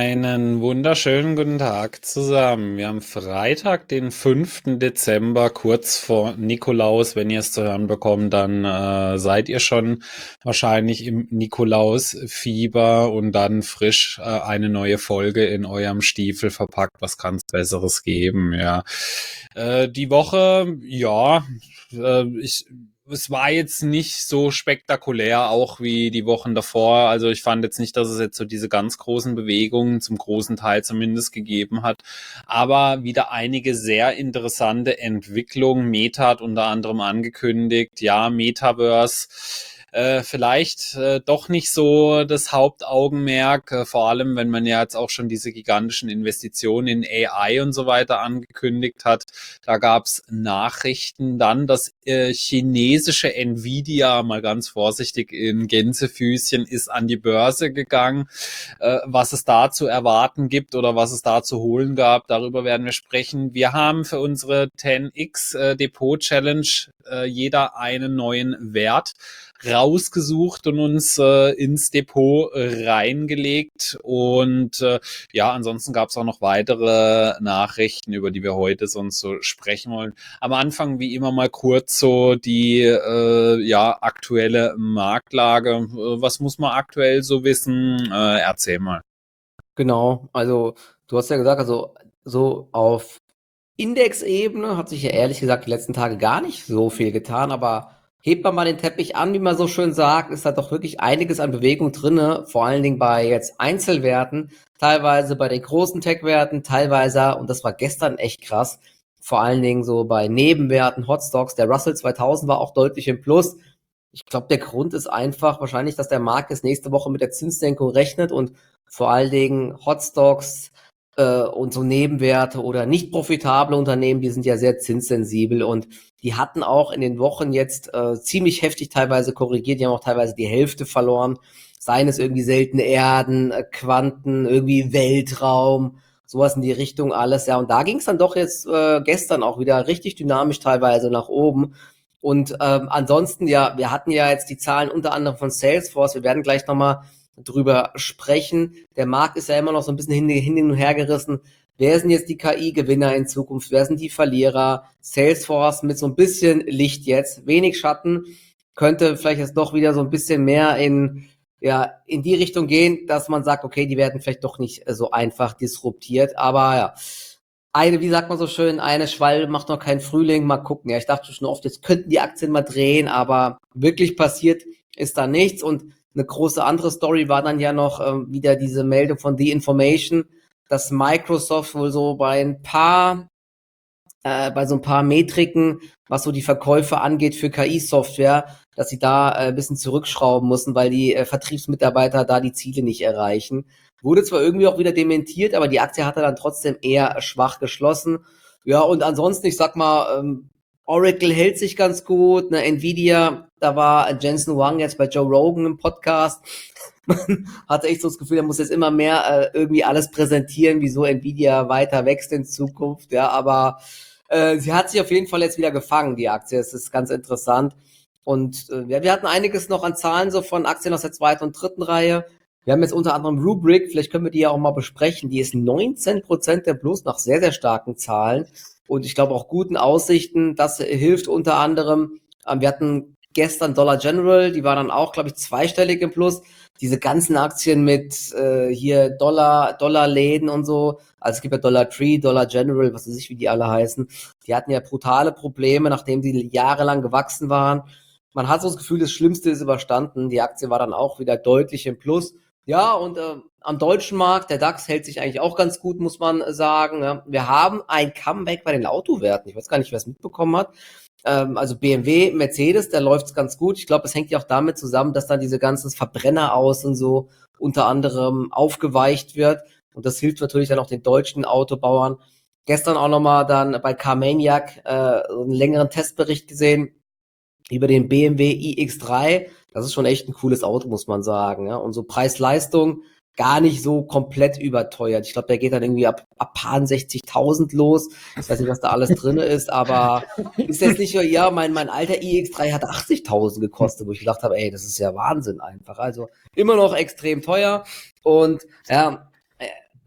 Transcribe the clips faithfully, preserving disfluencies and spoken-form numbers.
Einen wunderschönen guten Tag zusammen. Wir haben Freitag, den fünften Dezember, kurz vor Nikolaus. Wenn ihr es zu hören bekommt, dann äh, seid ihr schon wahrscheinlich im Nikolaus-Fieber und dann frisch äh, eine neue Folge in eurem Stiefel verpackt. Was kann es Besseres geben? Ja, äh, die Woche, ja, äh, ich es war jetzt nicht so spektakulär, auch wie die Wochen davor. Also ich fand jetzt nicht, dass es jetzt so diese ganz großen Bewegungen, zum großen Teil zumindest, gegeben hat. Aber wieder einige sehr interessante Entwicklungen. Meta hat unter anderem angekündigt, ja, Metaverse äh, vielleicht äh, doch nicht so das Hauptaugenmerk, äh, vor allem wenn man ja jetzt auch schon diese gigantischen Investitionen in A I und so weiter angekündigt hat. Da gab's Nachrichten dann, dass äh, chinesische Nvidia, mal ganz vorsichtig in Gänsefüßchen, ist an die Börse gegangen. Äh, was es da zu erwarten gibt oder was es da zu holen gab, darüber werden wir sprechen. Wir haben für unsere zehn x äh, Depot Challenge äh, jeder einen neuen Wert rausgesucht und uns äh, ins Depot reingelegt. Und äh, ja, ansonsten gab es auch noch weitere Nachrichten, über die wir heute sonst so sprechen wollen. Am Anfang wie immer mal kurz so die äh, ja aktuelle Marktlage. Was muss man aktuell so wissen? Äh, erzähl mal. Genau, also du hast ja gesagt, also so auf Indexebene hat sich ja ehrlich gesagt die letzten Tage gar nicht so viel getan, aber hebt man mal den Teppich an, wie man so schön sagt, ist da doch wirklich einiges an Bewegung drinne, vor allen Dingen bei jetzt Einzelwerten, teilweise bei den großen Tech-Werten, teilweise, und das war gestern echt krass, vor allen Dingen so bei Nebenwerten, Hotstocks, der Russell zweitausend war auch deutlich im Plus. Ich glaube, der Grund ist einfach wahrscheinlich, dass der Markt jetzt nächste Woche mit der Zinssenkung rechnet und vor allen Dingen Hotstocks äh, und so Nebenwerte oder nicht profitable Unternehmen, die sind ja sehr zinssensibel und die hatten auch in den Wochen jetzt äh, ziemlich heftig teilweise korrigiert, die haben auch teilweise die Hälfte verloren, seien es irgendwie seltene Erden, äh, Quanten, irgendwie Weltraum, sowas in die Richtung alles, ja, und da ging es dann doch jetzt äh, gestern auch wieder richtig dynamisch teilweise nach oben. Und ähm, ansonsten, ja, wir hatten ja jetzt die Zahlen unter anderem von Salesforce, wir werden gleich nochmal drüber sprechen. Der Markt ist ja immer noch so ein bisschen hin, hin und her gerissen. Wer sind jetzt die K I-Gewinner in Zukunft? Wer sind die Verlierer? Salesforce mit so ein bisschen Licht jetzt, wenig Schatten, könnte vielleicht jetzt doch wieder so ein bisschen mehr in, ja, in die Richtung gehen, dass man sagt, okay, die werden vielleicht doch nicht so einfach disruptiert. Aber ja, eine, wie sagt man so schön, eine Schwalbe macht noch keinen Frühling. Mal gucken. Ja, ich dachte schon oft, jetzt könnten die Aktien mal drehen, aber wirklich passiert ist da nichts. Und eine große andere Story war dann ja noch äh, wieder diese Meldung von The Information, dass Microsoft wohl so bei ein paar, äh, bei so ein paar Metriken, was so die Verkäufe angeht für K I-Software, dass sie da äh, ein bisschen zurückschrauben mussten, weil die äh, Vertriebsmitarbeiter da die Ziele nicht erreichen. Wurde zwar irgendwie auch wieder dementiert, aber die Aktie hatte dann trotzdem eher schwach geschlossen. Ja, und ansonsten, ich sag mal, ähm, Oracle hält sich ganz gut, ne, Nvidia, da war Jensen Huang jetzt bei Joe Rogan im Podcast. Man hatte echt so das Gefühl, er muss jetzt immer mehr äh, irgendwie alles präsentieren, wieso Nvidia weiter wächst in Zukunft, ja, aber äh, sie hat sich auf jeden Fall jetzt wieder gefangen, die Aktie, das ist ganz interessant. Und äh, ja, wir hatten einiges noch an Zahlen so von Aktien aus der zweiten und dritten Reihe. Wir haben jetzt unter anderem Rubrik, vielleicht können wir die ja auch mal besprechen, die ist neunzehn Prozent der Plus nach sehr, sehr starken Zahlen und ich glaube auch guten Aussichten, das hilft unter anderem, ähm, wir hatten gestern Dollar General, die war dann auch, glaube ich, zweistellig im Plus, diese ganzen Aktien mit äh, hier Dollar, Dollarläden und so, also es gibt ja Dollar Tree, Dollar General, was weiß ich, wie die alle heißen, die hatten ja brutale Probleme, nachdem die jahrelang gewachsen waren. Man hat so das Gefühl, das Schlimmste ist überstanden, die Aktie war dann auch wieder deutlich im Plus. Ja, und äh, am deutschen Markt, der DAX hält sich eigentlich auch ganz gut, muss man sagen. Ja. Wir haben ein Comeback bei den Autowerten. Ich weiß gar nicht, wer es mitbekommen hat. Ähm, also B M W, Mercedes, da läuft's ganz gut. Ich glaube, es hängt ja auch damit zusammen, dass dann diese ganzen Verbrenner aus und so unter anderem aufgeweicht wird. Und das hilft natürlich dann auch den deutschen Autobauern. Gestern auch nochmal dann bei Carmaniac äh, einen längeren Testbericht gesehen über den B M W i X drei. Das ist schon echt ein cooles Auto, muss man sagen. Ja? Und so Preis-Leistung gar nicht so komplett überteuert. Ich glaube, der geht dann irgendwie ab, ab sechzigtausend los. Ich weiß nicht, was da alles drin ist, aber ist jetzt nicht so, ja, mein, mein alter i X drei hat achtzigtausend gekostet, wo ich gedacht habe, ey, das ist ja Wahnsinn einfach. Also immer noch extrem teuer. Und ja,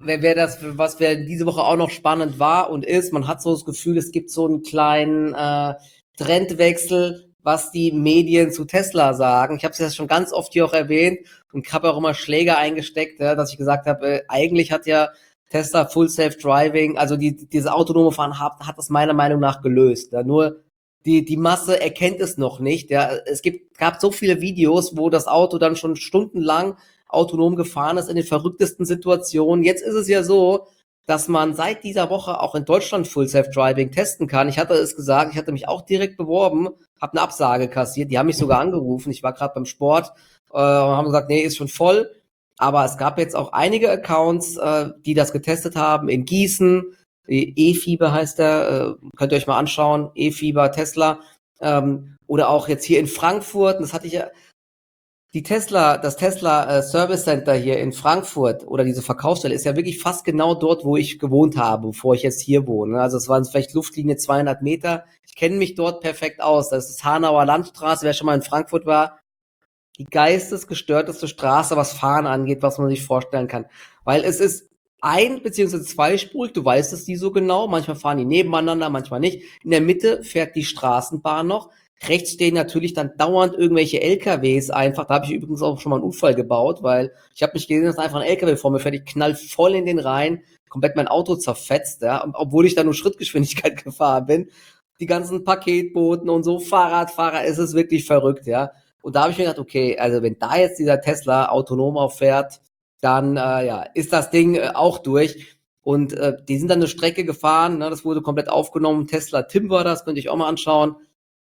wer, wer das, was wer diese Woche auch noch spannend war und ist, man hat so das Gefühl, es gibt so einen kleinen äh, Trendwechsel, was die Medien zu Tesla sagen. Ich habe es ja schon ganz oft hier auch erwähnt und habe auch immer Schläger eingesteckt, ja, dass ich gesagt habe, äh, eigentlich hat ja Tesla Full Self Driving, also die, diese autonome Fahren hat, hat das meiner Meinung nach gelöst. Ja, nur die, die Masse erkennt es noch nicht. Ja, es gibt, gab so viele Videos, wo das Auto dann schon stundenlang autonom gefahren ist in den verrücktesten Situationen. Jetzt ist es ja so, dass man seit dieser Woche auch in Deutschland Full Self Driving testen kann. Ich hatte es gesagt, ich hatte mich auch direkt beworben, habe eine Absage kassiert. Die haben mich sogar angerufen. Ich war gerade beim Sport äh, und haben gesagt, nee, ist schon voll. Aber es gab jetzt auch einige Accounts, äh, die das getestet haben in Gießen. E-Fieber heißt der, äh, könnt ihr euch mal anschauen. E-Fieber, Tesla. Ähm, oder auch jetzt hier in Frankfurt. Und das hatte ich ja, die Tesla, das Tesla äh, Service Center hier in Frankfurt oder diese Verkaufsstelle ist ja wirklich fast genau dort, wo ich gewohnt habe, bevor ich jetzt hier wohne. Also es waren vielleicht Luftlinie zweihundert Meter. Ich kenne mich dort perfekt aus. Das ist Hanauer Landstraße. Wer schon mal in Frankfurt war, die geistesgestörteste Straße, was Fahren angeht, was man sich vorstellen kann. Weil es ist ein- beziehungsweise zweispurig, du weißt es nie so genau. Manchmal fahren die nebeneinander, manchmal nicht. In der Mitte fährt die Straßenbahn noch. Rechts stehen natürlich dann dauernd irgendwelche L K Ws einfach. Da habe ich übrigens auch schon mal einen Unfall gebaut, weil ich habe mich gesehen, dass einfach ein L K W vor mir fährt. Ich knall voll in den Rhein, komplett mein Auto zerfetzt, ja, obwohl ich da nur Schrittgeschwindigkeit gefahren bin. Die ganzen Paketboten und so, Fahrradfahrer, es ist wirklich verrückt, ja. Und da habe ich mir gedacht, okay, also wenn da jetzt dieser Tesla autonom auffährt, dann äh, ja, ist das Ding äh, auch durch. Und äh, die sind dann eine Strecke gefahren, ne, das wurde komplett aufgenommen. Tesla Tim war das, könnt ihr euch auch mal anschauen.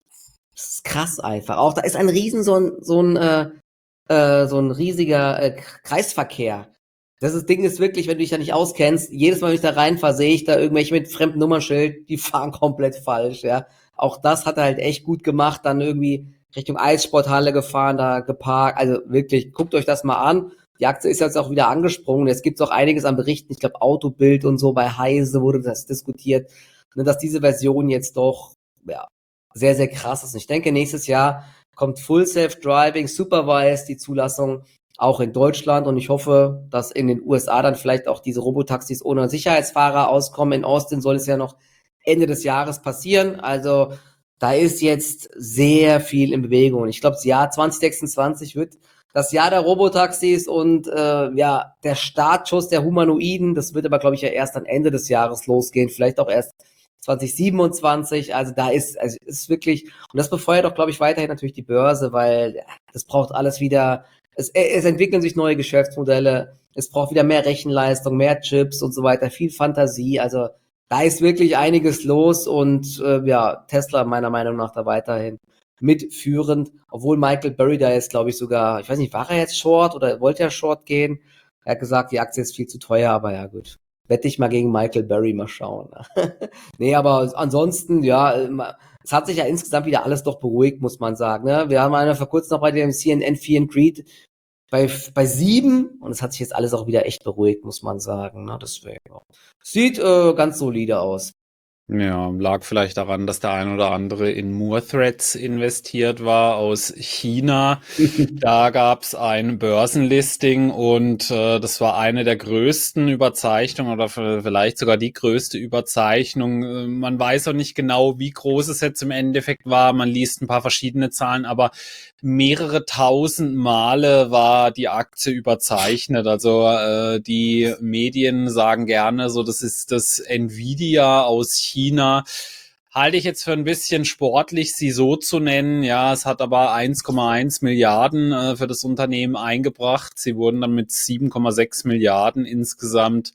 Das ist krass einfach. Auch da ist ein riesen so ein so ein äh, äh, so ein riesiger äh, Kreisverkehr. Das ist, Ding ist wirklich, wenn du dich da nicht auskennst, jedes Mal, wenn ich da reinfahre, sehe ich da irgendwelche mit fremdem Nummernschild, die fahren komplett falsch, ja. Auch das hat er halt echt gut gemacht, dann irgendwie Richtung Eissporthalle gefahren, da geparkt. Also wirklich, guckt euch das mal an. Die Aktie ist jetzt auch wieder angesprungen. Jetzt gibt's auch einiges an Berichten. Ich glaube, Autobild und so bei Heise wurde das diskutiert, ne, dass diese Version jetzt doch ja sehr, sehr krass ist. Und ich denke, nächstes Jahr kommt Full Self-Driving, Supervised, die Zulassung auch in Deutschland. Und ich hoffe, dass in den U S A dann vielleicht auch diese Robotaxis ohne Sicherheitsfahrer auskommen. In Austin soll es ja noch Ende des Jahres passieren. Also da ist jetzt sehr viel in Bewegung. Und ich glaube, das Jahr zwanzig sechsundzwanzig wird das Jahr der Robotaxis und äh, ja, der Startschuss der Humanoiden. Das wird aber, glaube ich, ja erst am Ende des Jahres losgehen. Vielleicht auch erst zwanzig siebenundzwanzig. Also da ist, also ist wirklich, und das befeuert auch, glaube ich, weiterhin natürlich die Börse, weil das braucht alles wieder, es, es entwickeln sich neue Geschäftsmodelle, es braucht wieder mehr Rechenleistung, mehr Chips und so weiter, viel Fantasie. Also da ist wirklich einiges los und äh, ja, Tesla meiner Meinung nach da weiterhin mitführend, obwohl Michael Burry da jetzt, glaube ich, sogar, ich weiß nicht, war er jetzt Short oder wollte er Short gehen? Er hat gesagt, die Aktie ist viel zu teuer, aber ja gut. Wette ich mal gegen Michael Burry, mal schauen. Nee, aber ansonsten, ja, es hat sich ja insgesamt wieder alles doch beruhigt, muss man sagen. Ne? Wir haben eine vor kurzem noch bei dem C N N Fear and Greed bei, bei sieben und es hat sich jetzt alles auch wieder echt beruhigt, muss man sagen. Ne? Deswegen sieht äh, ganz solide aus. Ja, lag vielleicht daran, dass der ein oder andere in Moore-Threads investiert war aus China. Da gab's ein Börsenlisting und äh, das war eine der größten Überzeichnungen oder vielleicht sogar die größte Überzeichnung. Man weiß auch nicht genau, wie groß es jetzt im Endeffekt war. Man liest ein paar verschiedene Zahlen, aber mehrere tausend Male war die Aktie überzeichnet. Also äh, die Medien sagen gerne so, das ist das Nvidia aus China. Halte ich jetzt für ein bisschen sportlich, sie so zu nennen. Ja, es hat aber eins Komma eins Milliarden äh, für das Unternehmen eingebracht. Sie wurden dann mit sieben Komma sechs Milliarden insgesamt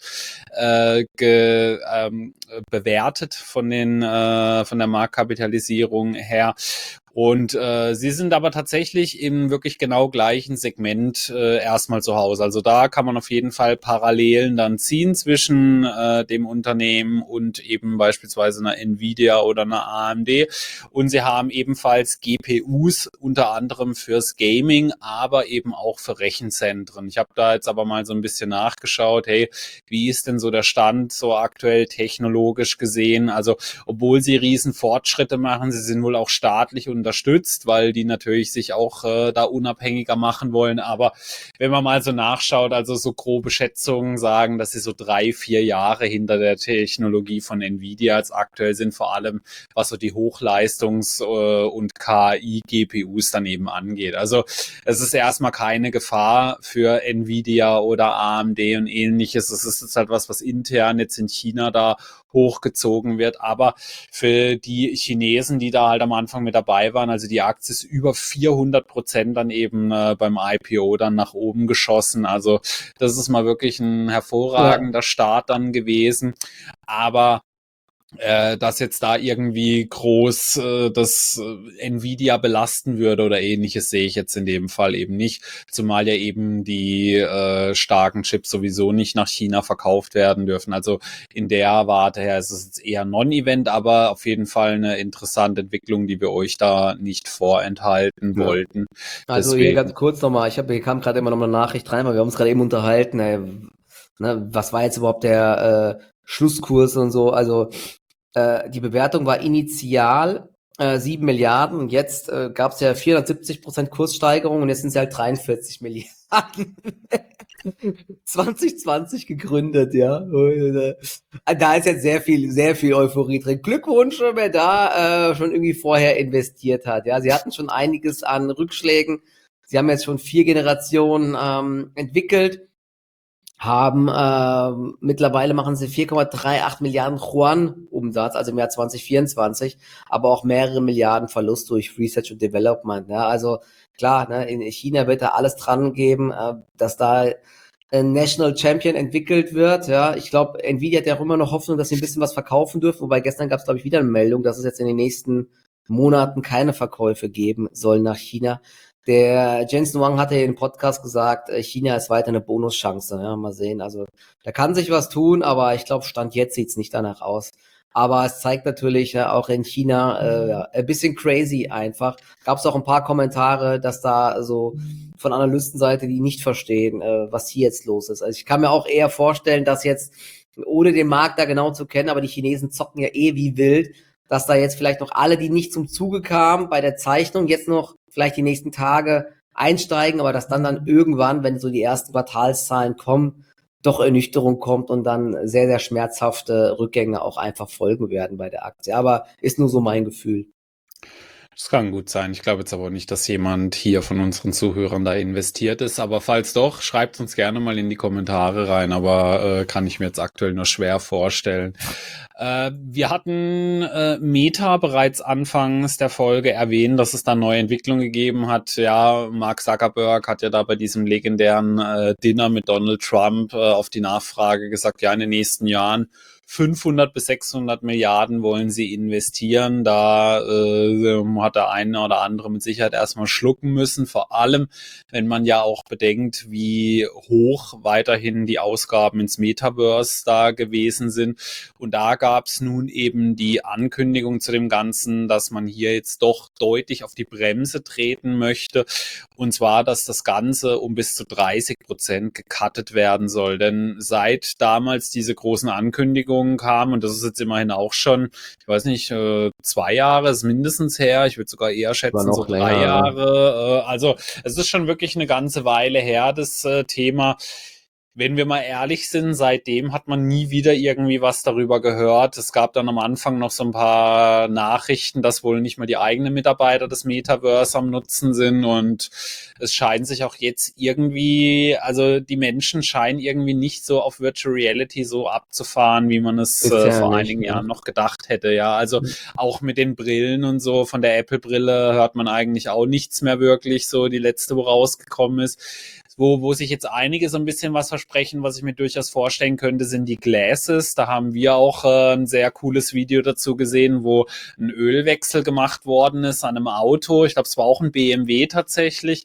äh, ge, ähm, bewertet von den äh, von der Marktkapitalisierung her. Und äh, sie sind aber tatsächlich im wirklich genau gleichen Segment äh, erstmal zu Hause. Also da kann man auf jeden Fall Parallelen dann ziehen zwischen äh, dem Unternehmen und eben beispielsweise einer Nvidia oder einer A M D. Und sie haben ebenfalls G P Us, unter anderem fürs Gaming, aber eben auch für Rechenzentren. Ich habe da jetzt aber mal so ein bisschen nachgeschaut, hey, wie ist denn so der Stand so aktuell technologisch gesehen? Also obwohl sie riesen Fortschritte machen, sie sind wohl auch staatlich und unterstützt, weil die natürlich sich auch äh, da unabhängiger machen wollen. Aber wenn man mal so nachschaut, also so grobe Schätzungen sagen, dass sie so drei, vier Jahre hinter der Technologie von Nvidia als aktuell sind, vor allem was so die Hochleistungs- äh, und K I-G P Us dann eben angeht. Also es ist erstmal keine Gefahr für Nvidia oder A M D und ähnliches. Es ist jetzt halt was, was intern jetzt in China da hochgezogen wird. Aber für die Chinesen, die da halt am Anfang mit dabei waren, also die Aktie ist über vierhundert Prozent dann eben äh, beim I P O dann nach oben geschossen. Also das ist mal wirklich ein hervorragender ja. Start dann gewesen. Aber äh, dass jetzt da irgendwie groß äh, das äh, Nvidia belasten würde oder ähnliches, sehe ich jetzt in dem Fall eben nicht. Zumal ja eben die äh, starken Chips sowieso nicht nach China verkauft werden dürfen. Also in der Warte her ist es jetzt eher Non-Event, aber auf jeden Fall eine interessante Entwicklung, die wir euch da nicht vorenthalten ja. wollten. Also Deswegen. Hier ganz kurz nochmal, ich habe hier kam gerade immer noch eine Nachricht rein, weil wir haben uns gerade eben unterhalten, ey, ne, was war jetzt überhaupt der äh, Schlusskurs und so, also äh, die Bewertung war initial äh, sieben Milliarden und jetzt äh, gab es ja vierhundertsiebzig Prozent Kurssteigerung und jetzt sind es halt dreiundvierzig Milliarden. zwanzig zwanzig gegründet, ja. Und, äh, da ist jetzt sehr viel, sehr viel Euphorie drin. Glückwunsch, wer da äh, schon irgendwie vorher investiert hat. Ja, sie hatten schon einiges an Rückschlägen. Sie haben jetzt schon vier Generationen ähm, entwickelt. Haben äh, mittlerweile machen sie vier Komma achtunddreißig Milliarden Yuan Umsatz, also im Jahr zwanzig vierundzwanzig, aber auch mehrere Milliarden Verlust durch Research und Development. Ja, also klar, ne, in China wird da alles dran geben, äh, dass da ein National Champion entwickelt wird. Ja, ich glaube, Nvidia hat ja auch immer noch Hoffnung, dass sie ein bisschen was verkaufen dürfen. Wobei gestern gab es, glaube ich, wieder eine Meldung, dass es jetzt in den nächsten Monaten keine Verkäufe geben soll nach China. Der Jensen Huang hatte ja im Podcast gesagt, China ist weiter eine Bonuschance. Ja, mal sehen. Also da kann sich was tun, aber ich glaube, Stand jetzt sieht's nicht danach aus. Aber es zeigt natürlich ja, auch in China äh, ein bisschen crazy einfach. Gab es auch ein paar Kommentare, dass da so von Analystenseite, die nicht verstehen, äh, was hier jetzt los ist. Also ich kann mir auch eher vorstellen, dass jetzt, ohne den Markt da genau zu kennen, aber die Chinesen zocken ja eh wie wild, dass da jetzt vielleicht noch alle, die nicht zum Zuge kamen bei der Zeichnung, jetzt noch vielleicht die nächsten Tage einsteigen, aber dass dann dann irgendwann, wenn so die ersten Quartalszahlen kommen, doch Ernüchterung kommt und dann sehr, sehr schmerzhafte Rückgänge auch einfach folgen werden bei der Aktie. Aber ist nur so mein Gefühl. Das kann gut sein. Ich glaube jetzt aber nicht, dass jemand hier von unseren Zuhörern da investiert ist. Aber falls doch, schreibt uns gerne mal in die Kommentare rein. Aber äh, kann ich mir jetzt aktuell nur schwer vorstellen. Äh, wir hatten äh, Meta bereits anfangs der Folge erwähnt, dass es da neue Entwicklungen gegeben hat. Ja, Mark Zuckerberg hat ja da bei diesem legendären äh, Dinner mit Donald Trump äh, auf die Nachfrage gesagt, ja, in den nächsten Jahren fünfhundert bis sechshundert Milliarden wollen sie investieren. Da äh, hat der eine oder andere mit Sicherheit erstmal schlucken müssen. Vor allem, wenn man ja auch bedenkt, wie hoch weiterhin die Ausgaben ins Metaverse da gewesen sind. Und da gab es nun eben die Ankündigung zu dem Ganzen, dass man hier jetzt doch deutlich auf die Bremse treten möchte. Und zwar, dass das Ganze um bis zu dreißig Prozent gecuttet werden soll. Denn seit damals diese großen Ankündigungen kam, und das ist jetzt immerhin auch schon, ich weiß nicht, äh, zwei Jahre ist mindestens her, ich würde sogar eher schätzen, so drei länger, Jahre. Äh, also es ist schon wirklich eine ganze Weile her, das äh, Thema. Wenn wir mal ehrlich sind, seitdem hat man nie wieder irgendwie was darüber gehört. Es gab dann am Anfang noch so ein paar Nachrichten, dass wohl nicht mal die eigenen Mitarbeiter des Metaverse am Nutzen sind, und es scheint sich auch jetzt irgendwie, also die Menschen scheinen irgendwie nicht so auf Virtual Reality so abzufahren, wie man es äh, ja vor nicht, einigen ja. Jahren noch gedacht hätte. Ja, also auch mit den Brillen und so, von der Apple-Brille hört man eigentlich auch nichts mehr wirklich, so die letzte, wo rausgekommen ist. Wo, wo sich jetzt einige so ein bisschen was versprechen, was ich mir durchaus vorstellen könnte, sind die Glasses. Da haben wir auch äh, ein sehr cooles Video dazu gesehen, wo ein Ölwechsel gemacht worden ist an einem Auto. Ich glaube, es war auch ein B M W tatsächlich.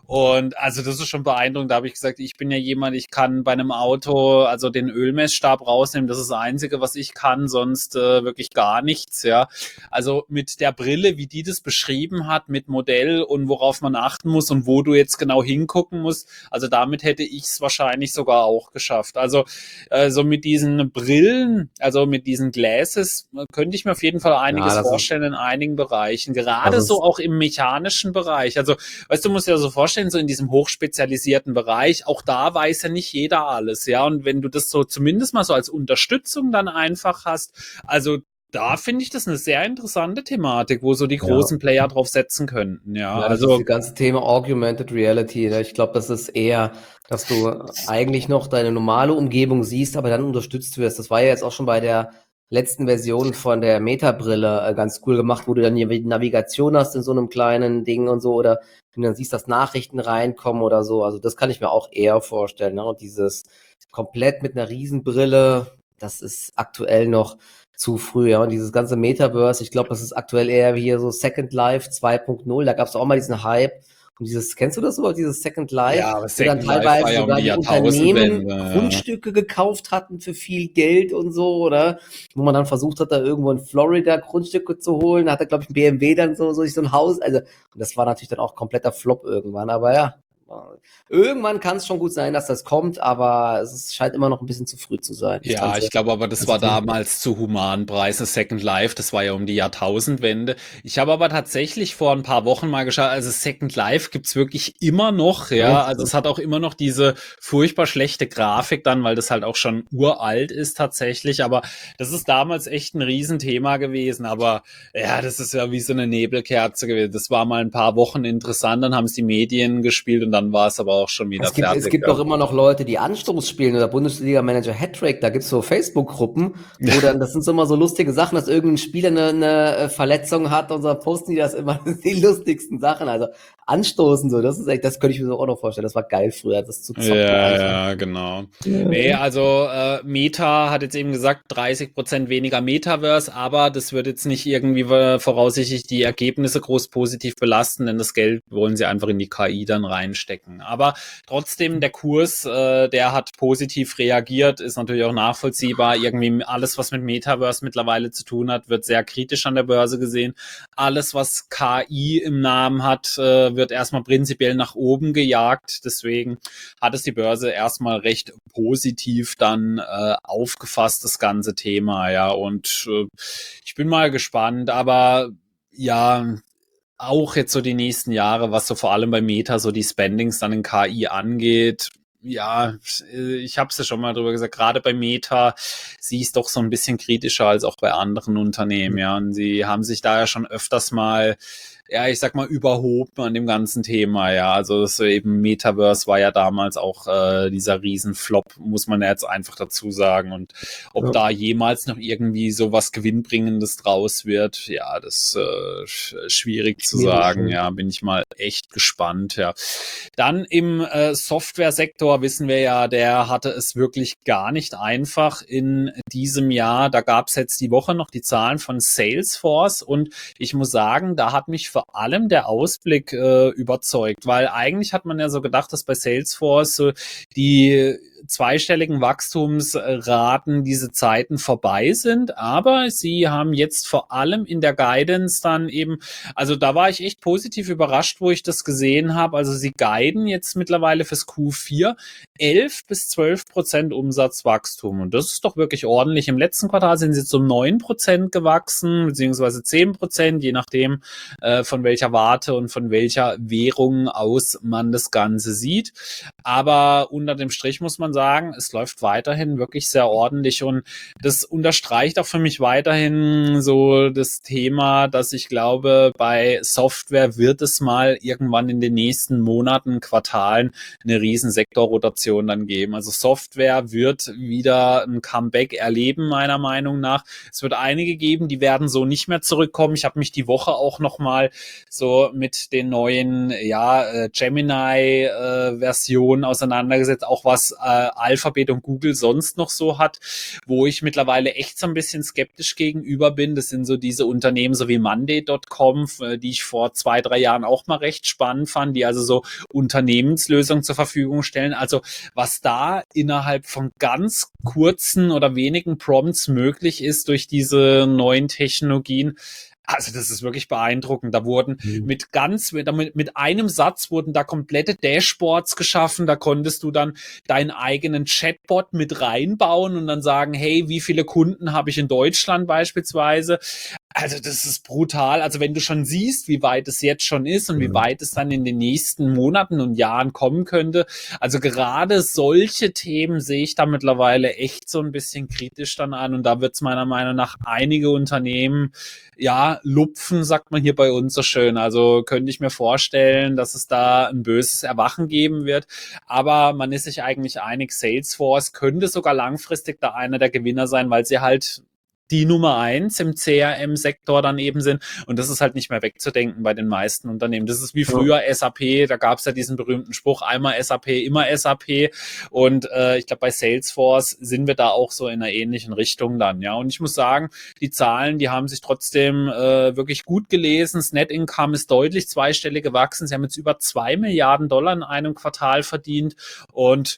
Und also das ist schon beeindruckend. Da habe ich gesagt, ich bin ja jemand, ich kann bei einem Auto also den Ölmessstab rausnehmen. Das ist das Einzige, was ich kann, sonst äh, wirklich gar nichts. Ja, also mit der Brille, wie die das beschrieben hat, mit Modell und worauf man achten muss und wo du jetzt genau hingucken musst. Also damit hätte ich es wahrscheinlich sogar auch geschafft. Also äh, so mit diesen Brillen, also mit diesen Glasses, äh, könnte ich mir auf jeden Fall Ja, einiges das ist, vorstellen in einigen Bereichen. das Gerade so ist, auch im mechanischen Bereich. Also weißt du, musst dir so vorstellen, so in diesem hochspezialisierten Bereich, auch da weiß ja nicht jeder alles, ja. Und wenn du das so zumindest mal so als Unterstützung dann einfach hast, also da finde ich das eine sehr interessante Thematik, wo so die ja. großen Player drauf setzen könnten, ja. Ja, das ist Also das ganze Thema Augmented Reality. Ne? Ich glaube, das ist eher, dass du eigentlich noch deine normale Umgebung siehst, aber dann unterstützt wirst. Das war ja jetzt auch schon bei der letzten Version von der Meta-Brille äh, ganz cool gemacht, wo du dann hier die Navigation hast in so einem kleinen Ding und so, oder wenn du dann siehst, dass Nachrichten reinkommen oder so. Also das kann ich mir auch eher vorstellen. Ne? Und dieses komplett mit einer Riesenbrille, das ist aktuell noch zu früh, ja. Und dieses ganze Metaverse, ich glaube, das ist aktuell eher wie hier so Second Life zwei Punkt null. Da gab es auch mal diesen Hype. Und dieses, kennst du das so, dieses Second Life, ja, aber wo dann Second Life war teilweise ja um sogar die die Unternehmen Jahrtausendwende, ja. Grundstücke gekauft hatten für viel Geld und so, oder? Wo man dann versucht hat, da irgendwo in Florida Grundstücke zu holen. Da hat er, glaube ich, ein B M W dann so, so, so ein Haus. Also, und das war natürlich dann auch kompletter Flop irgendwann. Aber ja, irgendwann kann es schon gut sein, dass das kommt, aber es ist, scheint immer noch ein bisschen zu früh zu sein, das Ja, ganze, ich glaube aber, das ganze war Thema. damals zu human Preise. Second Life, das war ja um die Jahrtausendwende. Ich habe aber tatsächlich vor ein paar Wochen mal geschaut, also Second Life gibt's wirklich immer noch, ja. Echt? Also es hat auch immer noch diese furchtbar schlechte Grafik dann, weil das halt auch schon uralt ist tatsächlich. Aber das ist damals echt ein Riesenthema gewesen. Aber ja, das ist ja wie so eine Nebelkerze gewesen. Das war mal ein paar Wochen interessant, dann haben es die Medien gespielt und dann war es aber auch schon wieder Es gibt, es fertig. gibt Ja. doch immer noch Leute, die Anstoß spielen oder Bundesliga-Manager Hattrick. Da gibt's so Facebook-Gruppen, wo dann, das sind so immer so lustige Sachen, dass irgendein Spieler eine, eine äh, Verletzung hat und so posten die das immer, das sind die lustigsten Sachen. Also Anstoßen so, das ist echt, das könnte ich mir so auch noch vorstellen. Das war geil früher, das zu zocken Ja, einfach. ja, genau. Nee, Ja. also äh, Meta hat jetzt eben gesagt, dreißig Prozent weniger Metaverse, aber das wird jetzt nicht irgendwie äh, voraussichtlich die Ergebnisse groß positiv belasten, denn das Geld wollen sie einfach in die K I dann reinstecken. Aber trotzdem, der Kurs, äh, der hat positiv reagiert, ist natürlich auch nachvollziehbar. Irgendwie alles, was mit Metaverse mittlerweile zu tun hat, wird sehr kritisch an der Börse gesehen. Alles, was K I im Namen hat, äh, wird erstmal prinzipiell nach oben gejagt. Deswegen hat es die Börse erstmal recht positiv dann äh, aufgefasst, das ganze Thema, ja. Und äh, ich bin mal gespannt, aber ja, auch jetzt so die nächsten Jahre, was so vor allem bei Meta so die Spendings dann in K I angeht. Ja, ich habe es ja schon mal drüber gesagt, gerade bei Meta, sie ist doch so ein bisschen kritischer als auch bei anderen Unternehmen, ja. Und sie haben sich da ja schon öfters mal, ja, ich sag mal, überhoben an dem ganzen Thema, ja. Also das eben Metaverse war ja damals auch äh, dieser Riesenflop, muss man ja jetzt einfach dazu sagen. Und ob Ja. da jemals noch irgendwie so was Gewinnbringendes draus wird, ja, das äh, schwierig zu Schwierig, sagen, ja. ja, bin ich mal echt gespannt, ja. Dann im äh, Softwaresektor wissen wir ja, der hatte es wirklich gar nicht einfach in diesem Jahr. Da gab es jetzt die Woche noch die Zahlen von Salesforce und ich muss sagen, da hat mich vor allem der Ausblick äh, überzeugt, weil eigentlich hat man ja so gedacht, dass bei Salesforce äh, die zweistelligen Wachstumsraten diese Zeiten vorbei sind, aber sie haben jetzt vor allem in der Guidance dann eben, also da war ich echt positiv überrascht, wo ich das gesehen habe, also sie guiden jetzt mittlerweile fürs Q vier elf bis zwölf Prozent Umsatzwachstum und das ist doch wirklich ordentlich. Im letzten Quartal sind sie um neun Prozent gewachsen, beziehungsweise zehn Prozent, je nachdem äh, von welcher Warte und von welcher Währung aus man das Ganze sieht, aber unter dem Strich muss man sagen, es läuft weiterhin wirklich sehr ordentlich und das unterstreicht auch für mich weiterhin so das Thema, dass ich glaube, bei Software wird es mal irgendwann in den nächsten Monaten, Quartalen eine riesen Sektorrotation dann geben. Also Software wird wieder ein Comeback erleben, meiner Meinung nach. Es wird einige geben, die werden so nicht mehr zurückkommen. Ich habe mich die Woche auch nochmal so mit den neuen, ja, äh, Gemini-Versionen äh, auseinandergesetzt, auch was äh, Alphabet und Google sonst noch so hat, wo ich mittlerweile echt so ein bisschen skeptisch gegenüber bin. Das sind so diese Unternehmen, so wie Monday Punkt com, äh, die ich vor zwei, drei Jahren auch mal recht spannend fand, die also so Unternehmenslösungen zur Verfügung stellen. Also was da innerhalb von ganz kurzen oder wenigen Prompts möglich ist durch diese neuen Technologien, also das ist wirklich beeindruckend. Da wurden mhm. mit ganz, mit, mit einem Satz wurden da komplette Dashboards geschaffen. Da konntest du dann deinen eigenen Chatbot mit reinbauen und dann sagen, hey, wie viele Kunden habe ich in Deutschland beispielsweise? Also das ist brutal. Also wenn du schon siehst, wie weit es jetzt schon ist und wie weit es dann in den nächsten Monaten und Jahren kommen könnte. Also gerade solche Themen sehe ich da mittlerweile echt so ein bisschen kritisch dann an. Und da wird es meiner Meinung nach einige Unternehmen, ja, lupfen, sagt man hier bei uns so schön. Also könnte ich mir vorstellen, dass es da ein böses Erwachen geben wird. Aber man ist sich eigentlich einig, Salesforce könnte sogar langfristig da einer der Gewinner sein, weil sie halt die Nummer eins im C R M-Sektor dann eben sind. Und das ist halt nicht mehr wegzudenken bei den meisten Unternehmen. Das ist wie früher S A P, da gab es ja diesen berühmten Spruch, einmal S A P, immer S A P. Und äh, ich glaube, bei Salesforce sind wir da auch so in einer ähnlichen Richtung dann. Ja, und ich muss sagen, die Zahlen, die haben sich trotzdem äh, wirklich gut gelesen. Das Net Income ist deutlich zweistellig gewachsen. Sie haben jetzt über zwei Milliarden Dollar in einem Quartal verdient. Und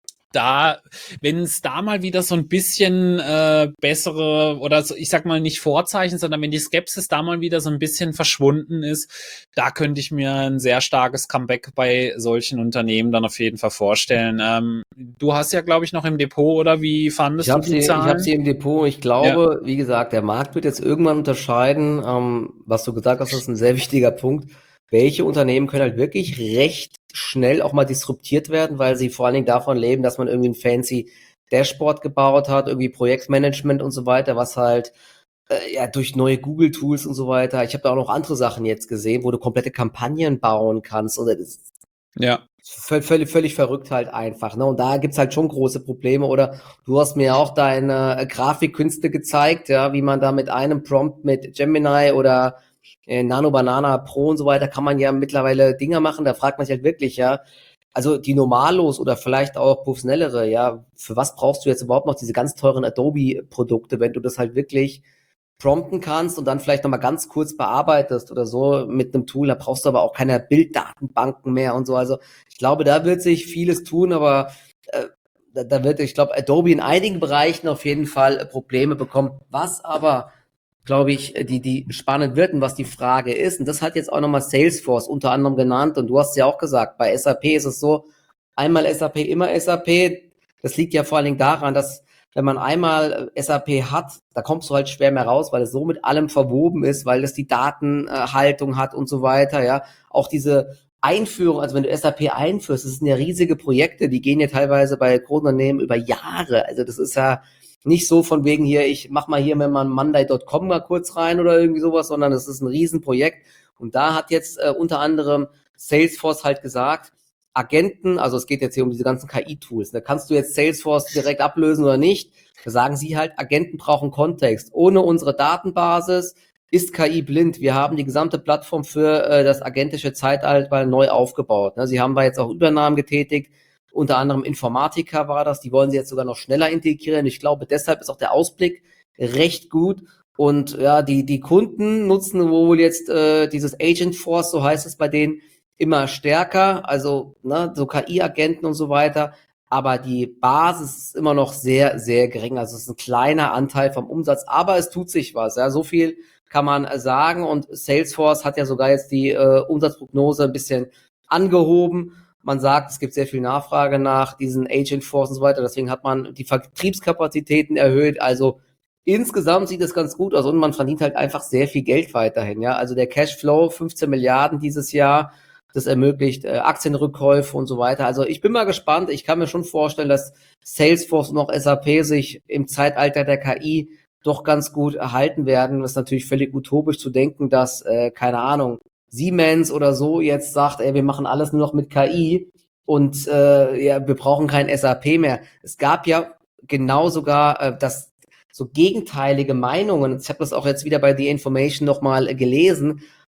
da, wenn es da mal wieder so ein bisschen äh, bessere oder so, ich sag mal nicht Vorzeichen, sondern wenn die Skepsis da mal wieder so ein bisschen verschwunden ist, da könnte ich mir ein sehr starkes Comeback bei solchen Unternehmen dann auf jeden Fall vorstellen. Ähm, du hast ja, glaube ich, noch im Depot, oder wie fandest ich du die sie, Zahlen? Ich habe sie im Depot. Ich glaube, ja. Wie gesagt, der Markt wird jetzt irgendwann unterscheiden, ähm, was du gesagt hast, das ist ein sehr wichtiger Punkt. Welche Unternehmen können halt wirklich recht schnell auch mal disruptiert werden, weil sie vor allen Dingen davon leben, dass man irgendwie ein fancy Dashboard gebaut hat, irgendwie Projektmanagement und so weiter, was halt äh, ja durch neue Google-Tools und so weiter. Ich habe da auch noch andere Sachen jetzt gesehen, wo du komplette Kampagnen bauen kannst. Und das ist ja. Völlig, völlig verrückt halt einfach. Ne? Und da gibt's halt schon große Probleme. Oder du hast mir auch deine Grafikkünste gezeigt, ja, wie man da mit einem Prompt mit Gemini oder äh, Nano Banana Pro und so weiter kann man ja mittlerweile Dinger machen. Da fragt man sich halt wirklich, ja, also die Normalos oder vielleicht auch professionellere, ja, für was brauchst du jetzt überhaupt noch diese ganz teuren Adobe-Produkte, wenn du das halt wirklich prompten kannst und dann vielleicht nochmal ganz kurz bearbeitest oder so mit einem Tool, da brauchst du aber auch keine Bilddatenbanken mehr und so. Also ich glaube, da wird sich vieles tun, aber äh, da, da wird, ich glaube, Adobe in einigen Bereichen auf jeden Fall Probleme bekommen. Was aber, glaube ich, die, die spannend wird und was die Frage ist, und das hat jetzt auch nochmal Salesforce unter anderem genannt und du hast ja auch gesagt, bei S A P ist es so, einmal S A P, immer S A P. Das liegt ja vor allen Dingen daran, dass wenn man einmal S A P hat, da kommst du halt schwer mehr raus, weil es so mit allem verwoben ist, weil es die Datenhaltung hat und so weiter, ja. Auch diese Einführung, also wenn du S A P einführst, das sind ja riesige Projekte, die gehen ja teilweise bei Großunternehmen über Jahre. Also das ist ja nicht so von wegen hier, ich mach mal hier mit mal Monday Punkt com mal kurz rein oder irgendwie sowas, sondern das ist ein Riesenprojekt. Und da hat jetzt äh, unter anderem Salesforce halt gesagt, Agenten, also es geht jetzt hier um diese ganzen K I-Tools, da kannst du jetzt Salesforce direkt ablösen oder nicht, da sagen sie halt, Agenten brauchen Kontext. Ohne unsere Datenbasis ist K I blind. Wir haben die gesamte Plattform für äh, das agentische Zeitalter neu aufgebaut. Ne? Sie haben da jetzt auch Übernahmen getätigt, unter anderem Informatiker war das, die wollen sie jetzt sogar noch schneller integrieren. Ich glaube, deshalb ist auch der Ausblick recht gut. Und ja, die die Kunden nutzen wohl jetzt äh, dieses Agentforce, so heißt es bei denen, immer stärker, also ne, so K I-Agenten und so weiter, aber die Basis ist immer noch sehr, sehr gering, also es ist ein kleiner Anteil vom Umsatz, aber es tut sich was, ja, so viel kann man sagen und Salesforce hat ja sogar jetzt die äh, Umsatzprognose ein bisschen angehoben, man sagt, es gibt sehr viel Nachfrage nach diesen Agentforce und so weiter, deswegen hat man die Vertriebskapazitäten erhöht, also insgesamt sieht es ganz gut aus und man verdient halt einfach sehr viel Geld weiterhin, ja, also der Cashflow, fünfzehn Milliarden dieses Jahr, das ermöglicht äh, Aktienrückkäufe und so weiter. Also ich bin mal gespannt. Ich kann mir schon vorstellen, dass Salesforce und auch S A P sich im Zeitalter der K I doch ganz gut erhalten werden. Das ist natürlich völlig utopisch zu denken, dass, äh, keine Ahnung, Siemens oder so jetzt sagt, ey, wir machen alles nur noch mit K I und äh, ja, wir brauchen kein S A P mehr. Es gab ja genau sogar äh, das so gegenteilige Meinungen. Ich habe das auch jetzt wieder bei The Information nochmal äh, gelesen,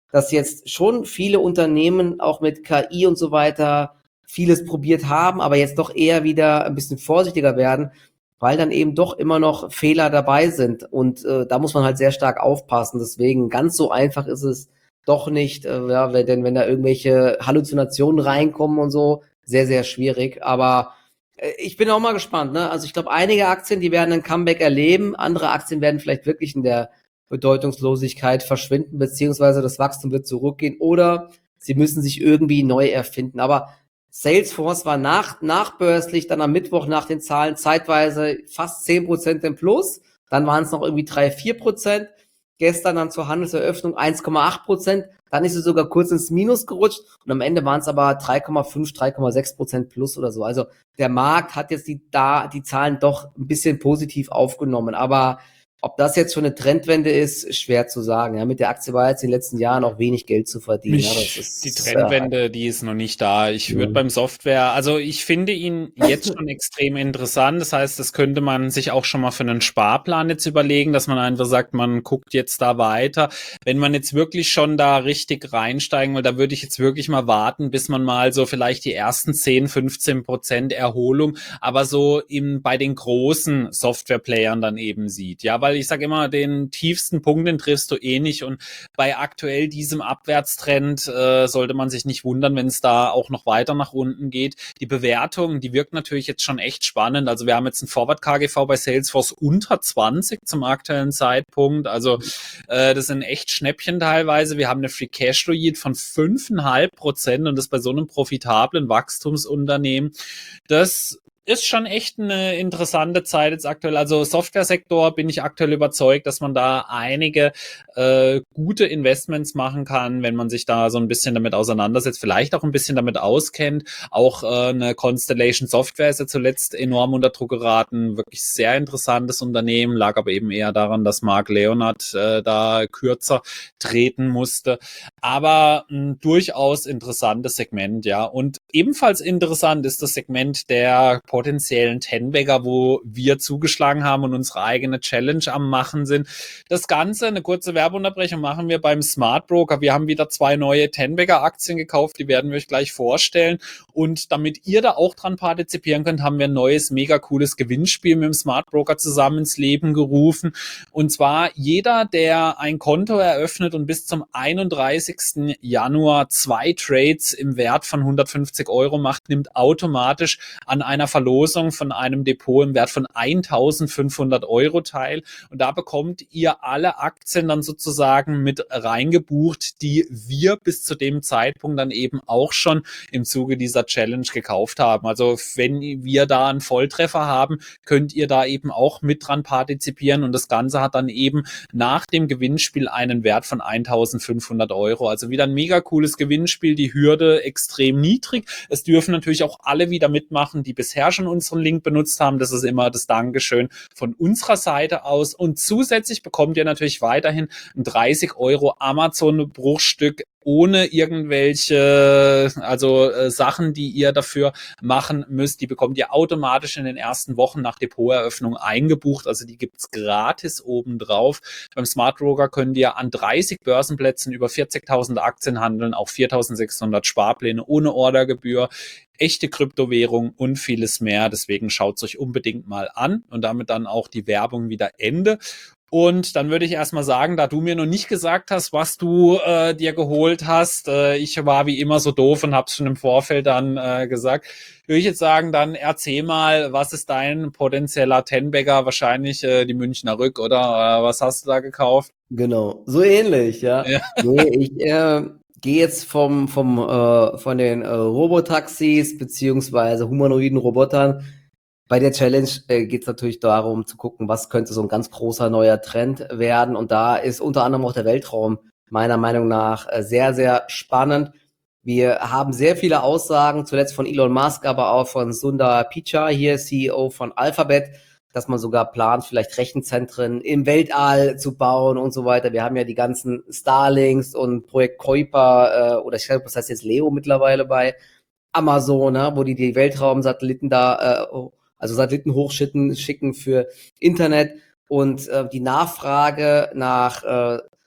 dass jetzt schon viele Unternehmen auch mit K I und so weiter vieles probiert haben, aber jetzt doch eher wieder ein bisschen vorsichtiger werden, weil dann eben doch immer noch Fehler dabei sind. Und äh, da muss man halt sehr stark aufpassen. Deswegen ganz so einfach ist es doch nicht, äh, ja, wenn, denn wenn da irgendwelche Halluzinationen reinkommen und so, sehr, sehr schwierig. Aber äh, ich bin auch mal gespannt, ne? Also ich glaube, einige Aktien, die werden ein Comeback erleben, andere Aktien werden vielleicht wirklich in der Bedeutungslosigkeit verschwinden, beziehungsweise das Wachstum wird zurückgehen oder sie müssen sich irgendwie neu erfinden. Aber Salesforce war nach, nachbörslich, dann am Mittwoch nach den Zahlen zeitweise fast zehn Prozent im Plus. Dann waren es noch irgendwie drei, vier Prozent. Gestern dann zur Handelseröffnung eins Komma acht Prozent. Dann ist es sogar kurz ins Minus gerutscht. Und am Ende waren es aber drei Komma fünf, drei Komma sechs Prozent plus oder so. Also der Markt hat jetzt die, da, die Zahlen doch ein bisschen positiv aufgenommen. Aber ob das jetzt schon eine Trendwende ist, schwer zu sagen. Ja, mit der Aktie war jetzt in den letzten Jahren auch wenig Geld zu verdienen. Mich, ja, das ist, die Trendwende, äh, die ist noch nicht da. Ich würde beim Software, also ich finde ihn jetzt schon extrem interessant. Das heißt, das könnte man sich auch schon mal für einen Sparplan jetzt überlegen, dass man einfach sagt, man guckt jetzt da weiter. Wenn man jetzt wirklich schon da richtig reinsteigen will, da würde ich jetzt wirklich mal warten, bis man mal so vielleicht die ersten zehn, fünfzehn Prozent Erholung, aber so im, bei den großen Software-Playern dann eben sieht. Ja, weil ich sage immer, den tiefsten Punkt, den triffst du eh nicht und bei aktuell diesem Abwärtstrend äh, sollte man sich nicht wundern, wenn es da auch noch weiter nach unten geht. Die Bewertung, die wirkt natürlich jetzt schon echt spannend. Also wir haben jetzt ein Forward-K G V bei Salesforce unter zwanzig zum aktuellen Zeitpunkt. Also äh, das sind echt Schnäppchen teilweise. Wir haben eine Free Cashflow Yield von fünf Komma fünf Prozent und das bei so einem profitablen Wachstumsunternehmen. Das ist schon echt eine interessante Zeit jetzt aktuell. Also Softwaresektor bin ich aktuell überzeugt, dass man da einige äh, gute Investments machen kann, wenn man sich da so ein bisschen damit auseinandersetzt, vielleicht auch ein bisschen damit auskennt. Auch äh, eine Constellation Software ist ja zuletzt enorm unter Druck geraten. Wirklich sehr interessantes Unternehmen, lag aber eben eher daran, dass Mark Leonard äh, da kürzer treten musste. Aber ein durchaus interessantes Segment, ja. Und ebenfalls interessant ist das Segment der potenziellen Ten-Bagger, wo wir zugeschlagen haben und unsere eigene Challenge am Machen sind. Das Ganze, eine kurze Werbeunterbrechung, machen wir beim Smart Broker. Wir haben wieder zwei neue Ten-Bagger-Aktien gekauft, die werden wir euch gleich vorstellen. Und damit ihr da auch dran partizipieren könnt, haben wir ein neues, mega cooles Gewinnspiel mit dem Smart Broker zusammen ins Leben gerufen. Und zwar jeder, der ein Konto eröffnet und bis zum einunddreißigsten Januar zwei Trades im Wert von hundertfünfzig Euro macht, nimmt automatisch an einer Verlosung von einem Depot im Wert von eintausendfünfhundert Euro teil. Und da bekommt ihr alle Aktien dann sozusagen mit reingebucht, die wir bis zu dem Zeitpunkt dann eben auch schon im Zuge dieser Challenge gekauft haben. Also wenn wir da einen Volltreffer haben, könnt ihr da eben auch mit dran partizipieren und das Ganze hat dann eben nach dem Gewinnspiel einen Wert von eintausendfünfhundert Euro. Also wieder ein mega cooles Gewinnspiel, die Hürde extrem niedrig. Es dürfen natürlich auch alle wieder mitmachen, die bisher schon unseren Link benutzt haben. Das ist immer das Dankeschön von unserer Seite aus. Und zusätzlich bekommt ihr natürlich weiterhin ein dreißig Euro Amazon-Bruchstück ohne irgendwelche, also äh, Sachen, die ihr dafür machen müsst, die bekommt ihr automatisch in den ersten Wochen nach Depoteröffnung eingebucht, also die gibt's gratis obendrauf. Beim Smart Broker könnt ihr an dreißig Börsenplätzen über vierzigtausend Aktien handeln, auch viertausendsechshundert Sparpläne ohne Ordergebühr, echte Kryptowährung und vieles mehr, deswegen schaut's euch unbedingt mal an und damit dann auch die Werbung wieder Ende. Und dann würde ich erstmal sagen, da du mir noch nicht gesagt hast, was du äh, dir geholt hast, äh, ich war wie immer so doof und hab's schon im Vorfeld dann äh, gesagt, würde ich jetzt sagen, dann erzähl mal, was ist dein potenzieller Ten-Bagger, wahrscheinlich äh, die Münchner Rück, oder? Äh, was hast du da gekauft? Genau, so ähnlich, ja. Ja. Nee, ich äh, gehe jetzt vom, vom, äh, von den äh, Robotaxis beziehungsweise humanoiden Robotern. Bei der Challenge äh, geht es natürlich darum zu gucken, was könnte so ein ganz großer neuer Trend werden. Und da ist unter anderem auch der Weltraum meiner Meinung nach äh, sehr, sehr spannend. Wir haben sehr viele Aussagen, zuletzt von Elon Musk, aber auch von Sundar Pichai, hier C E O von Alphabet, dass man sogar plant, vielleicht Rechenzentren im Weltall zu bauen und so weiter. Wir haben ja die ganzen Starlinks und Projekt Kuiper, äh, oder ich glaube, das heißt jetzt Leo mittlerweile bei Amazon, ne, wo die die Weltraumsatelliten da, äh, also Satelliten hochschicken schicken für Internet und äh, die Nachfrage nach äh,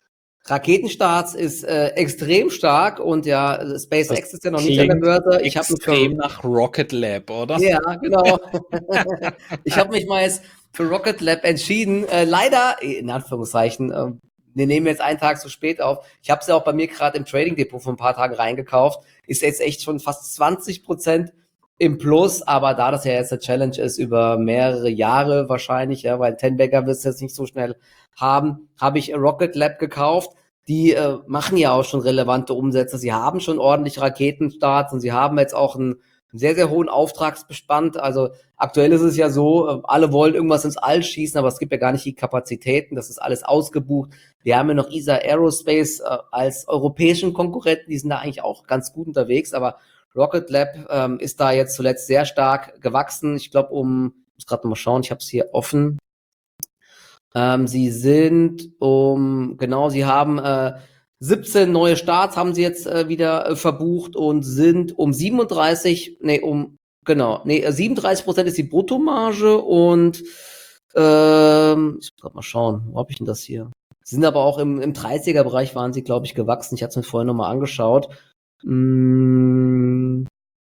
Raketenstarts ist äh, extrem stark und ja, SpaceX Das ist ja noch nicht an der Börse. Ich habe mich extrem für, nach Rocket Lab, oder? ja, genau. Ich habe mich mal jetzt für Rocket Lab entschieden. Äh, leider, in Anführungszeichen, äh, wir nehmen jetzt einen Tag zu spät auf. Ich habe es ja auch bei mir gerade im Trading Depot vor ein paar Tagen reingekauft. Ist jetzt echt schon fast zwanzig Prozent im Plus, aber da das ja jetzt eine Challenge ist über mehrere Jahre wahrscheinlich, ja, weil Ten-Bagger wirst du jetzt nicht so schnell haben, habe ich Rocket Lab gekauft. Die äh, machen ja auch schon relevante Umsätze. Sie haben schon ordentlich Raketenstarts und sie haben jetzt auch einen sehr, sehr hohen Auftragsbestand. Also aktuell ist es ja so, äh, alle wollen irgendwas ins All schießen, aber es gibt ja gar nicht die Kapazitäten. Das ist alles ausgebucht. Wir haben ja noch E S A Aerospace äh, als europäischen Konkurrenten. Die sind da eigentlich auch ganz gut unterwegs, aber Rocket Lab ähm, ist da jetzt zuletzt sehr stark gewachsen. Ich glaube, um, ich muss gerade mal schauen, ich habe es hier offen. Ähm, sie sind um, genau, sie haben äh, siebzehn neue Starts haben sie jetzt äh, wieder äh, verbucht und sind um siebenunddreißig, nee, um, genau, nee, siebenunddreißig Prozent ist die Bruttomarge und ähm, ich muss gerade mal schauen, wo habe ich denn das hier? Sie sind aber auch im, im dreißiger-Bereich waren sie, glaube ich, gewachsen. Ich hatte es mir vorhin nochmal angeschaut. Mm,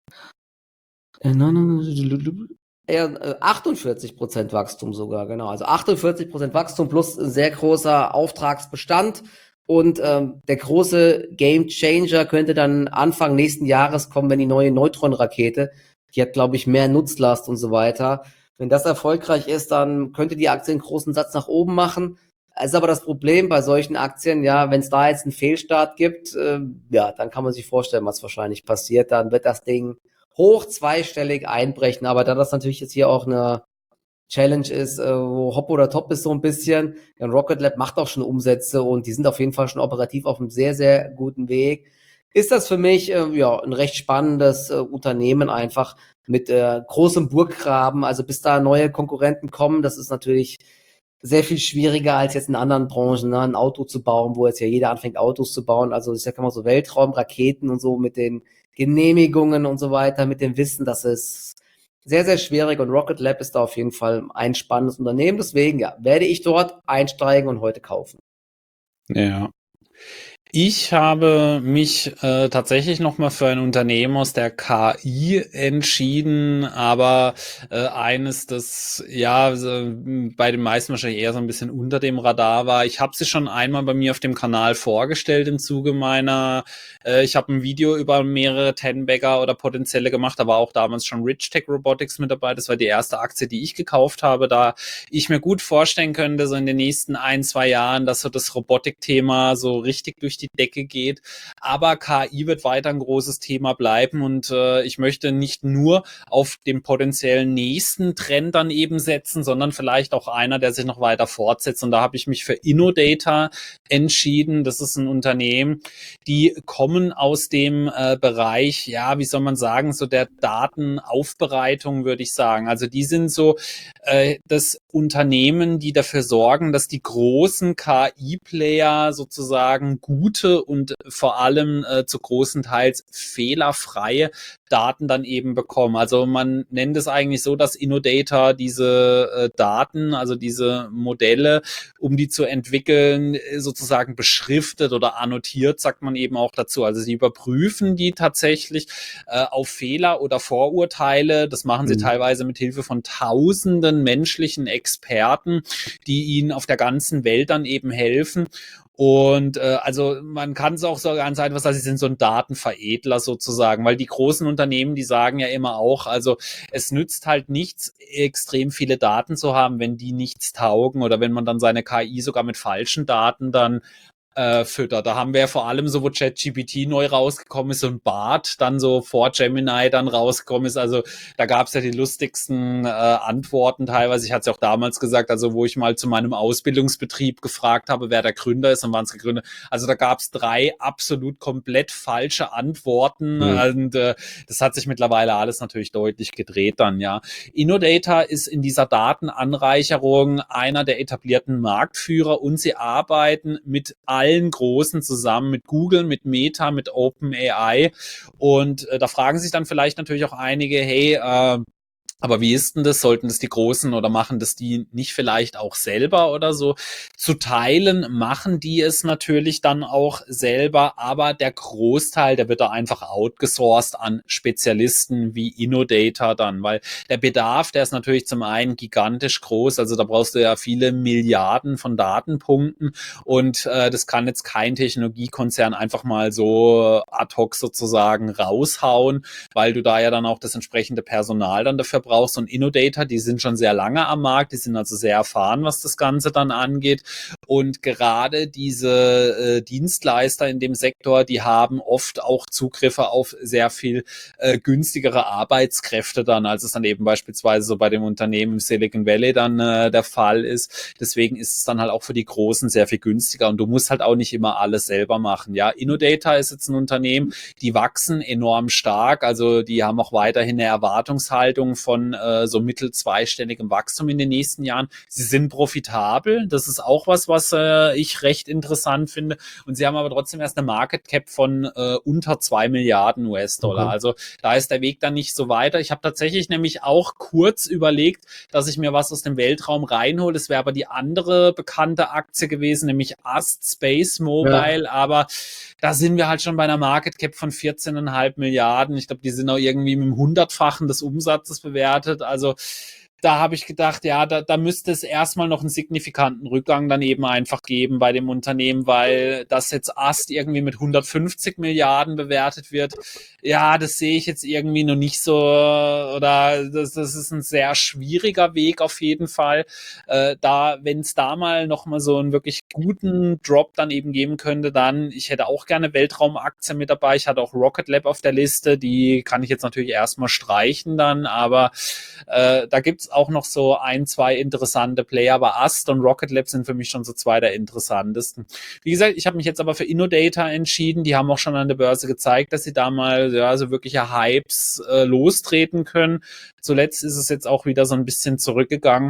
Ja, achtundvierzig Prozent Wachstum sogar, genau. Also achtundvierzig Prozent Wachstum plus ein sehr großer Auftragsbestand. Und ähm, der große Game Changer könnte dann Anfang nächsten Jahres kommen, wenn die neue Neutron-Rakete, die hat, glaube ich, mehr Nutzlast und so weiter. Wenn das erfolgreich ist, dann könnte die Aktie einen großen Satz nach oben machen. Das ist aber das Problem bei solchen Aktien, ja, wenn es da jetzt einen Fehlstart gibt, äh, ja, dann kann man sich vorstellen, was wahrscheinlich passiert. Dann wird das Ding hoch zweistellig einbrechen. Aber da das natürlich jetzt hier auch eine Challenge ist, äh, wo Hop oder Top ist so ein bisschen, ja, Rocket Lab macht auch schon Umsätze und die sind auf jeden Fall schon operativ auf einem sehr, sehr guten Weg. Ist das für mich äh, ja ein recht spannendes äh, Unternehmen einfach mit äh, großem Burggraben. Also bis da neue Konkurrenten kommen, das ist natürlich sehr viel schwieriger als jetzt in anderen Branchen, ne, ein Auto zu bauen, wo jetzt ja jeder anfängt, Autos zu bauen. Also ich sag mal so Weltraum, Raketen und so mit den Genehmigungen und so weiter, mit dem Wissen, das ist sehr, sehr schwierig und Rocket Lab ist da auf jeden Fall ein spannendes Unternehmen. Deswegen, ja, werde ich dort einsteigen und heute kaufen. Ja. Ich habe mich äh, tatsächlich nochmal für ein Unternehmen aus der K I entschieden, aber äh, eines, das ja so, bei den meisten wahrscheinlich eher so ein bisschen unter dem Radar war. Ich habe sie schon einmal bei mir auf dem Kanal vorgestellt im Zuge meiner, äh, ich habe ein Video über mehrere Ten-Bagger oder potenzielle gemacht, aber auch damals schon Rich Tech Robotics mit dabei. Das war die erste Aktie, die ich gekauft habe, da ich mir gut vorstellen könnte, so in den nächsten ein, zwei Jahren, dass so das Robotik-Thema so richtig durch die Decke geht. Aber K I wird weiter ein großes Thema bleiben und äh, ich möchte nicht nur auf den potenziellen nächsten Trend dann eben setzen, sondern vielleicht auch einer, der sich noch weiter fortsetzt. Und da habe ich mich für InnoData entschieden. Das ist ein Unternehmen, die kommen aus dem äh, Bereich, ja, wie soll man sagen, so der Datenaufbereitung, würde ich sagen. Also die sind so äh, das Unternehmen, die dafür sorgen, dass die großen K I-Player sozusagen gute und vor allem äh, zu großen Teils fehlerfreie Daten dann eben bekommen. Also man nennt es eigentlich so, dass InnoData diese äh, Daten, also diese Modelle, um die zu entwickeln, sozusagen beschriftet oder annotiert, sagt man eben auch dazu. Also sie überprüfen die tatsächlich äh, auf Fehler oder Vorurteile. Das machen sie Mhm. teilweise mit Hilfe von tausenden menschlichen Experten, die ihnen auf der ganzen Welt dann eben helfen. Und äh, also man kann es auch so ganz einfach sagen, sie sind so ein Datenveredler sozusagen, weil die großen Unternehmen, die sagen ja immer auch, also es nützt halt nichts, extrem viele Daten zu haben, wenn die nichts taugen oder wenn man dann seine K I sogar mit falschen Daten dann äh, füttert. Da haben wir ja vor allem so, wo ChatGPT neu rausgekommen ist und Bart dann so vor Gemini dann rausgekommen ist. Also da gab es ja die lustigsten äh, Antworten teilweise. Ich hatte es ja auch damals gesagt, also wo ich mal zu meinem Ausbildungsbetrieb gefragt habe, wer der Gründer ist und wann es gegründet. Also da gab es drei absolut komplett falsche Antworten Mhm. und äh, das hat sich mittlerweile alles natürlich deutlich gedreht dann, ja. InnoData ist in dieser Datenanreicherung einer der etablierten Marktführer und sie arbeiten mit allen Großen zusammen, mit Google, mit Meta, mit OpenAI und äh, da fragen sich dann vielleicht natürlich auch einige, hey, äh, Aber wie ist denn das? Sollten das die Großen oder machen das die nicht vielleicht auch selber oder so? Zu Teilen machen die es natürlich dann auch selber, aber der Großteil, der wird da einfach outgesourced an Spezialisten wie Innodata dann, weil der Bedarf, der ist natürlich zum einen gigantisch groß, also da brauchst du ja viele Milliarden von Datenpunkten und äh, das kann jetzt kein Technologiekonzern einfach mal so ad hoc sozusagen raushauen, weil du da ja dann auch das entsprechende Personal dann dafür brauchst. Und Innodata, die sind schon sehr lange am Markt, die sind also sehr erfahren, was das Ganze dann angeht. Und gerade diese äh, Dienstleister in dem Sektor, die haben oft auch Zugriffe auf sehr viel äh, günstigere Arbeitskräfte dann, als es dann eben beispielsweise so bei dem Unternehmen im Silicon Valley dann äh, der Fall ist. Deswegen ist es dann halt auch für die Großen sehr viel günstiger und du musst halt auch nicht immer alles selber machen. Ja, Innodata ist jetzt ein Unternehmen, die wachsen enorm stark, also die haben auch weiterhin eine Erwartungshaltung von äh, so mittel zweistelligem Wachstum in den nächsten Jahren. Sie sind profitabel, das ist auch was, was äh, ich recht interessant finde und sie haben aber trotzdem erst eine Market Cap von äh, unter zwei Milliarden U S-Dollar. Okay. Also da ist der Weg dann nicht so weiter. Ich habe tatsächlich nämlich auch kurz überlegt, dass ich mir was aus dem Weltraum reinhole. Das wäre aber die andere bekannte Aktie gewesen, nämlich Ast Space Mobile, Ja. aber da sind wir halt schon bei einer Market Cap von vierzehn Komma fünf Milliarden. Ich glaube, die sind auch irgendwie mit dem Hundertfachen des Umsatzes bewertet. Also da habe ich gedacht, ja, da, da müsste es erstmal noch einen signifikanten Rückgang dann eben einfach geben bei dem Unternehmen, weil das jetzt Ast irgendwie mit hundertfünfzig Milliarden bewertet wird. Ja, das sehe ich jetzt irgendwie noch nicht so, oder das, das ist ein sehr schwieriger Weg auf jeden Fall. Äh, da, wenn es da mal nochmal so einen wirklich guten Drop dann eben geben könnte, dann, ich hätte auch gerne Weltraumaktien mit dabei. Ich hatte auch Rocket Lab auf der Liste, die kann ich jetzt natürlich erstmal streichen dann, aber äh, da gibt's auch noch so ein, zwei interessante Player, aber Ast und Rocket Lab sind für mich schon so zwei der interessantesten. Wie gesagt, ich habe mich jetzt aber für Innodata entschieden. Die haben auch schon an der Börse gezeigt, dass sie da mal ja, so wirkliche Hypes äh, lostreten können. Zuletzt ist es jetzt auch wieder so ein bisschen zurückgegangen.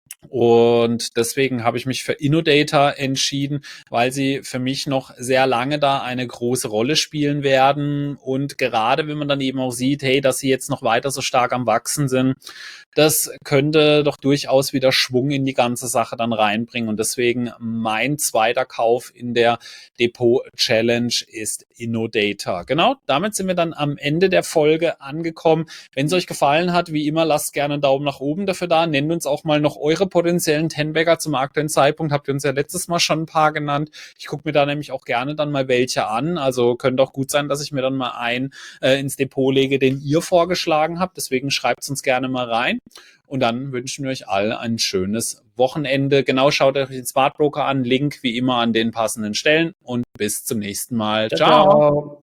Und deswegen habe ich mich für Innodata entschieden, weil sie für mich noch sehr lange da eine große Rolle spielen werden. Und gerade wenn man dann eben auch sieht, hey, dass sie jetzt noch weiter so stark am Wachsen sind, das könnte doch durchaus wieder Schwung in die ganze Sache dann reinbringen. Und deswegen mein zweiter Kauf in der Depot-Challenge ist Innodata. Genau, damit sind wir dann am Ende der Folge angekommen. Wenn es euch gefallen hat, wie immer, lasst gerne einen Daumen nach oben dafür da. Nennt uns auch mal noch eure potenziellen Ten-Bagger zum aktuellen Zeitpunkt. Habt ihr uns ja letztes Mal schon ein paar genannt. Ich gucke mir da nämlich auch gerne dann mal welche an. Also könnte auch gut sein, dass ich mir dann mal einen äh, ins Depot lege, den ihr vorgeschlagen habt. Deswegen schreibt es uns gerne mal rein. Und dann wünschen wir euch alle ein schönes Wochenende. Genau, schaut euch den Smart Broker an. Link wie immer an den passenden Stellen. Und bis zum nächsten Mal. Ciao, Ciao. ciao.